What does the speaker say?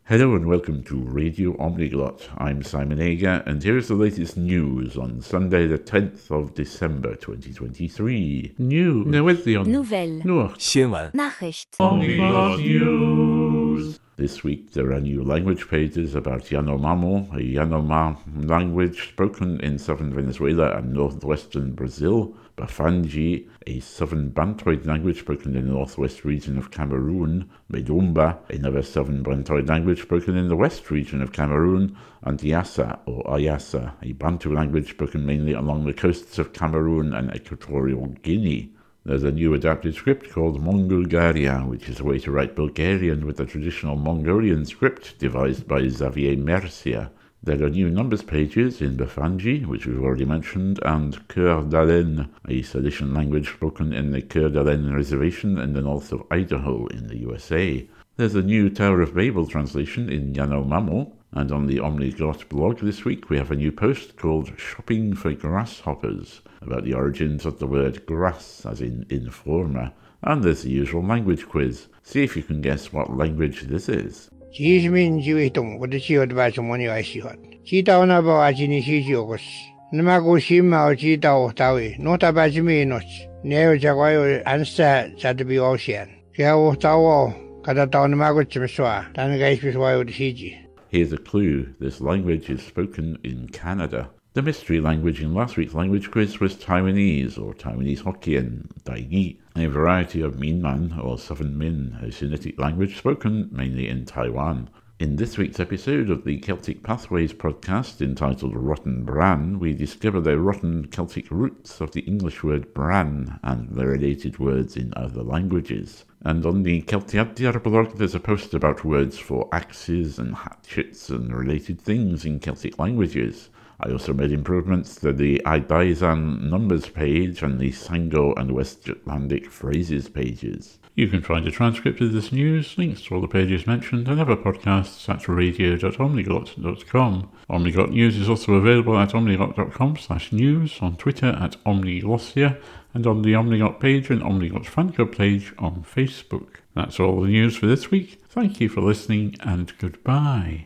Hello and welcome to Radio Omniglot. I'm Simon Ager, and here's the latest news on Sunday the 10th of December 2023. News. Nouvelles. 新闻 Nachricht. Omniglot News. This week there are new language pages about Yanomamo, a Yanomam language spoken in southern Venezuela and northwestern Brazil, Bafanji, a southern Bantoid language spoken in the northwest region of Cameroon, Medumba, another southern Bantoid language spoken in the west region of Cameroon, and Yassa or Ayassa, a Bantu language spoken mainly along the coasts of Cameroon and Equatorial Guinea. There's a new adapted script called Mongolgaria, which is a way to write Bulgarian with the traditional Mongolian script devised by Xavier Mercier. There are new numbers pages in Bafanji, which we've already mentioned, and Coeur d'Alene, a Silesian language spoken in the Coeur d'Alene Reservation in the north of Idaho in the USA. There's a new Tower of Babel translation in Yanomamo, and on the Omniglot blog this week we have a new post called Shopping for Grasshoppers, about the origins of the word grass, as in informer, and there's the usual language quiz. See if you can guess what language this is. 지민지위동 고대시어드바 주머니가 시헛 지다오나바 아지니 시지오고스 누마고 심마오 지다오 다위 노타바지미 노치 네오 자과요 안사 자드비 오시안 게오 다오 가다다오 누마고 쯤스와 다는가 이스비스와요 시지. Here's a clue. This language is spoken in Canada. The mystery language in last week's language quiz was Taiwanese, or Taiwanese Hokkien, Daigi, a variety of Minman, or Southern Min, a Sinitic language spoken mainly in Taiwan. In this week's episode of the Celtic Pathways podcast, entitled Rotten Bran, we discover the rotten Celtic roots of the English word bran and the related words in other languages. And on the Celtiadur blog, there's a post about words for axes and hatchets and related things in Celtic languages. I also made improvements to the Idaizan numbers page and the Sango and West Jutlandic phrases pages. You can find a transcript of this news, links to all the pages mentioned, and other podcasts at radio.omniglot.com. Omniglot News is also available at omniglot.com/news, on Twitter at omniglossia, and on the Omniglot page and Omniglot fan club page on Facebook. That's all the news for this week. Thank you for listening, and goodbye.